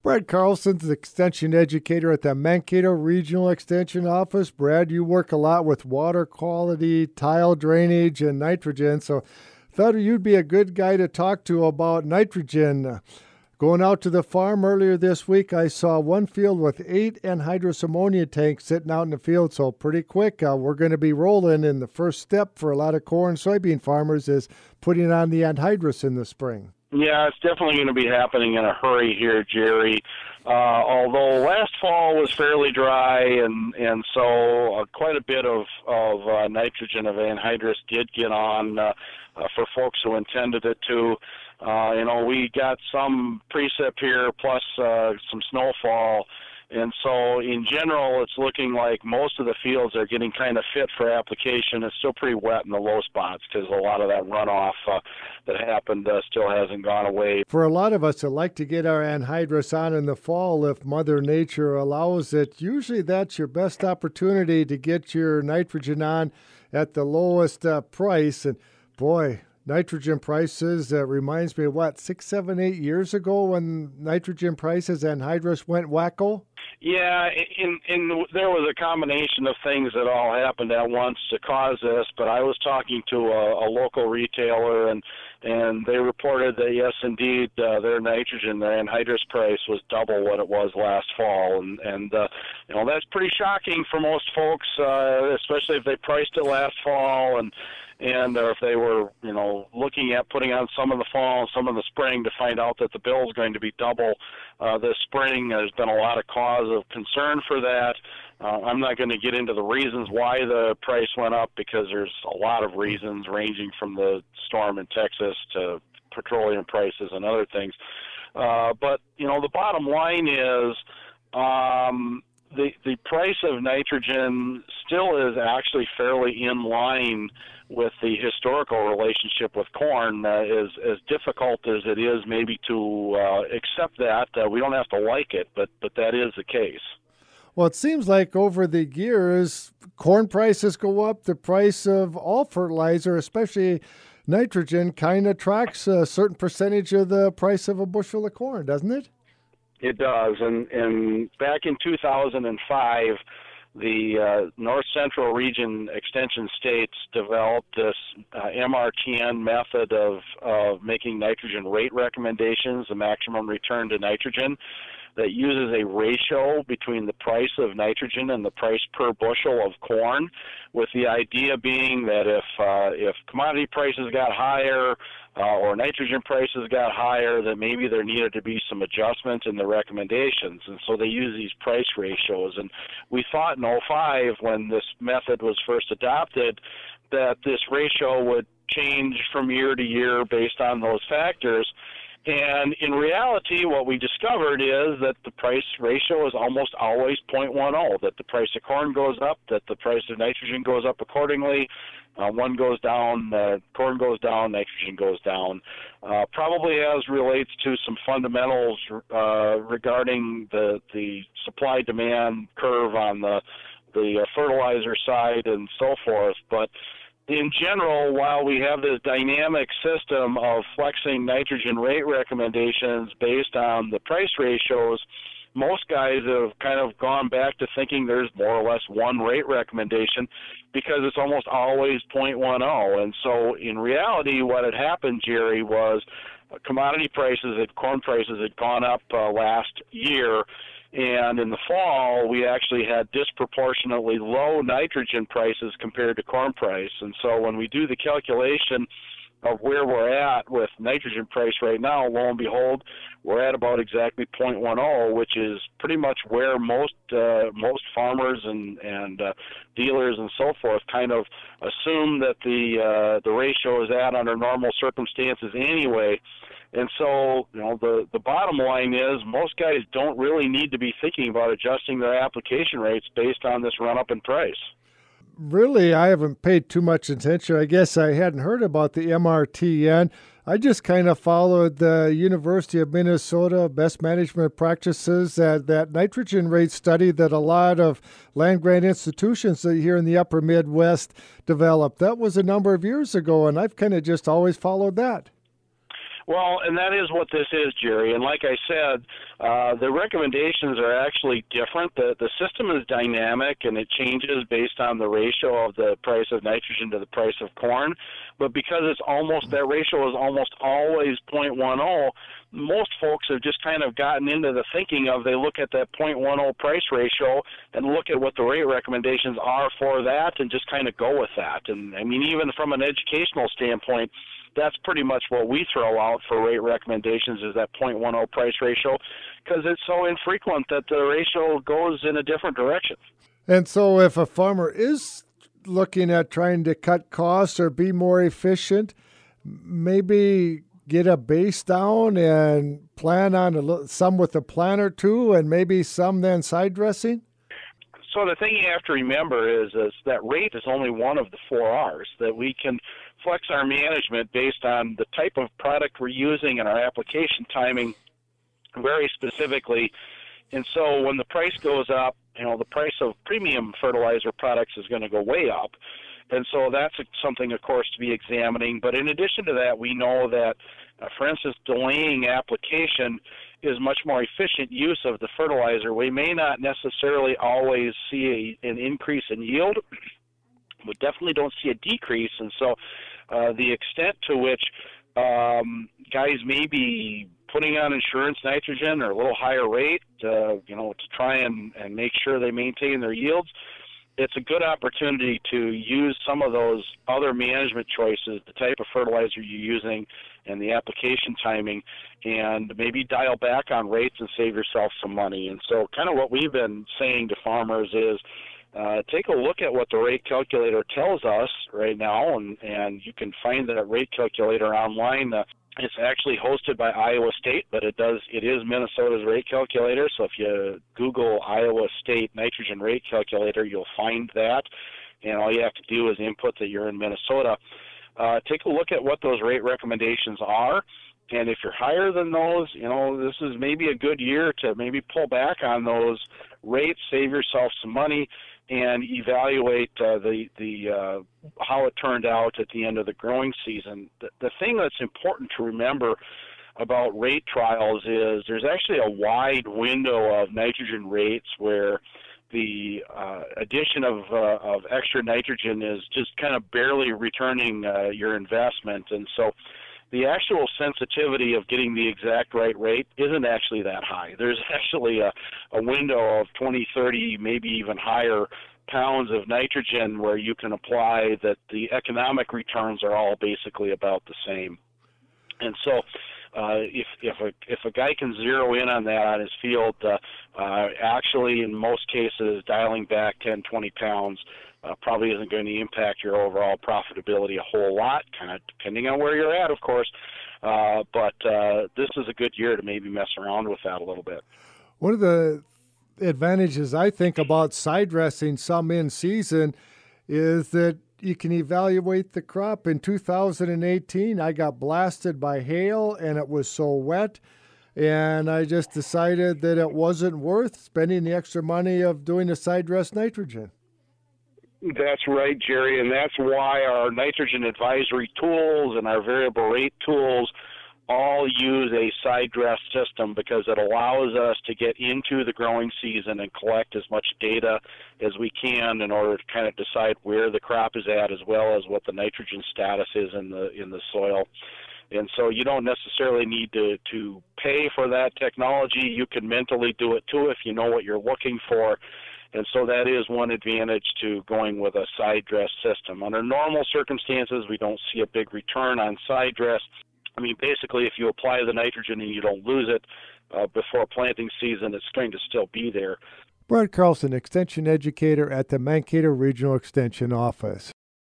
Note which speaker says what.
Speaker 1: Brad Carlson's extension educator at the Mankato Regional Extension Office. Brad, you work a lot with water quality, tile drainage, and nitrogen, so thought you'd be a good guy to talk to about nitrogen. Going out to the farm earlier this week, I saw one field with 8 anhydrous ammonia tanks sitting out in the field, so pretty quick. We're going to be rolling, and the first step for a lot of corn and soybean farmers is putting on the anhydrous in the spring.
Speaker 2: Yeah, it's definitely going to be happening in a hurry here, Jerry. Although last fall was fairly dry, and so quite a bit of nitrogen of anhydrous did get on for folks who intended it to. We got some precip here plus some snowfall. And so, in general, it's looking like most of the fields are getting kind of fit for application. It's still pretty wet in the low spots because a lot of that runoff that happened still hasn't gone away.
Speaker 1: For a lot of us that like to get our anhydrous on in the fall, if Mother Nature allows it, usually that's your best opportunity to get your nitrogen on at the lowest price. And boy, nitrogen prices, reminds me of 6, 7, 8 years ago when nitrogen prices anhydrous went wacko?
Speaker 2: Yeah, and there was a combination of things that all happened at once to cause this, but I was talking to a local retailer, and they reported that, yes, indeed, their nitrogen, their anhydrous price was double what it was last fall, and that's pretty shocking for most folks, especially if they priced it last fall, and or if they were, looking at putting on some of the fall and some of the spring to find out that the bill is going to be double this spring. There's been a lot of cause of concern for that. I'm not going to get into the reasons why the price went up because there's a lot of reasons ranging from the storm in Texas to petroleum prices and other things. But the bottom line is the price of nitrogen still is actually fairly in line with the historical relationship with corn. As difficult as it is maybe to accept that, we don't have to like it, but that is the case.
Speaker 1: Well, it seems like over the years, corn prices go up. The price of all fertilizer, especially nitrogen, kind of tracks a certain percentage of the price of a bushel of corn, doesn't it?
Speaker 2: It does. And back in 2005, the North Central Region Extension States developed this MRTN method of making nitrogen rate recommendations, the maximum return to nitrogen, that uses a ratio between the price of nitrogen and the price per bushel of corn, with the idea being that if commodity prices got higher or nitrogen prices got higher, then maybe there needed to be some adjustment in the recommendations. And so they use these price ratios. And we thought in '05, when this method was first adopted, that this ratio would change from year to year based on those factors. And in reality, what we discovered is that the price ratio is almost always 0.10, that the price of corn goes up, that the price of nitrogen goes up accordingly. One goes down, corn goes down, nitrogen goes down. Probably as relates to some fundamentals regarding the supply-demand curve on the fertilizer side and so forth. But in general, while we have this dynamic system of flexing nitrogen rate recommendations based on the price ratios, most guys have kind of gone back to thinking there's more or less one rate recommendation because it's almost always 0.10. And so in reality, what had happened, Jerry, was commodity prices, corn prices had gone up last year. And in the fall, we actually had disproportionately low nitrogen prices compared to corn price. And so when we do the calculation of where we're at with nitrogen price right now, lo and behold, we're at about exactly 0.10, which is pretty much where most farmers and dealers and so forth kind of assume that the ratio is at under normal circumstances anyway. And so, the bottom line is most guys don't really need to be thinking about adjusting their application rates based on this run-up in price.
Speaker 1: Really, I haven't paid too much attention. I guess I hadn't heard about the MRTN. I just kind of followed the University of Minnesota best management practices, that nitrogen rate study that a lot of land-grant institutions here in the upper Midwest developed. That was a number of years ago, and I've kind of just always followed that.
Speaker 2: Well, and that is what this is, Jerry. And like I said, the recommendations are actually different. The system is dynamic, and it changes based on the ratio of the price of nitrogen to the price of corn. But because that ratio is almost always 0.10, most folks have just kind of gotten into the thinking of they look at that 0.10 price ratio and look at what the rate recommendations are for that and just kind of go with that. And I mean, even from an educational standpoint, that's pretty much what we throw out for rate recommendations is that 0.10 price ratio, because it's so infrequent that the ratio goes in a different direction.
Speaker 1: And so if a farmer is looking at trying to cut costs or be more efficient, maybe get a base down and plan on some with a plan or two and maybe some then side dressing?
Speaker 2: So the thing you have to remember is that rate is only one of the 4 R's, that we can flex our management based on the type of product we're using and our application timing very specifically. And so when the price goes up, the price of premium fertilizer products is going to go way up. And so that's something, of course, to be examining. But in addition to that, we know that, for instance, delaying application is much more efficient use of the fertilizer. We may not necessarily always see an increase in yield. We definitely don't see a decrease. And so the extent to which guys may be putting on insurance nitrogen or a little higher rate, to try and make sure they maintain their yields, it's a good opportunity to use some of those other management choices, the type of fertilizer you're using and the application timing, and maybe dial back on rates and save yourself some money. And so kind of what we've been saying to farmers is take a look at what the rate calculator tells us right now, and you can find that rate calculator online. It's actually hosted by Iowa State, but it is Minnesota's rate calculator. So if you Google Iowa State nitrogen rate calculator, you'll find that. And all you have to do is input that you're in Minnesota. Take a look at what those rate recommendations are. And if you're higher than those, this is maybe a good year to maybe pull back on those rates, save yourself some money, and evaluate how it turned out at the end of the growing season. The thing that's important to remember about rate trials is there's actually a wide window of nitrogen rates where the addition of extra nitrogen is just kind of barely returning your investment. And so the actual sensitivity of getting the exact right rate isn't actually that high. There's actually a window of 20, 30, maybe even higher pounds of nitrogen where you can apply that the economic returns are all basically about the same. And so if a guy can zero in on that on his field, actually in most cases dialing back 10, 20 pounds probably isn't going to impact your overall profitability a whole lot, kind of depending on where you're at, of course. But this is a good year to maybe mess around with that a little bit.
Speaker 1: One of the advantages I think about side dressing some in season is that you can evaluate the crop. In 2018, I got blasted by hail and it was so wet, and I just decided that it wasn't worth spending the extra money of doing the side dress nitrogen.
Speaker 2: That's right, Jerry, and that's why our nitrogen advisory tools and our variable rate tools all use a side dress system, because it allows us to get into the growing season and collect as much data as we can in order to kind of decide where the crop is at, as well as what the nitrogen status is in the soil. And so you don't necessarily need to pay for that technology. You can mentally do it too if you know what you're looking for. And so that is one advantage to going with a side dress system. Under normal circumstances, we don't see a big return on side dress. I mean, basically, if you apply the nitrogen and you don't lose it before planting season, it's going to still be there.
Speaker 1: Brad Carlson, Extension Educator at the Mankato Regional Extension Office.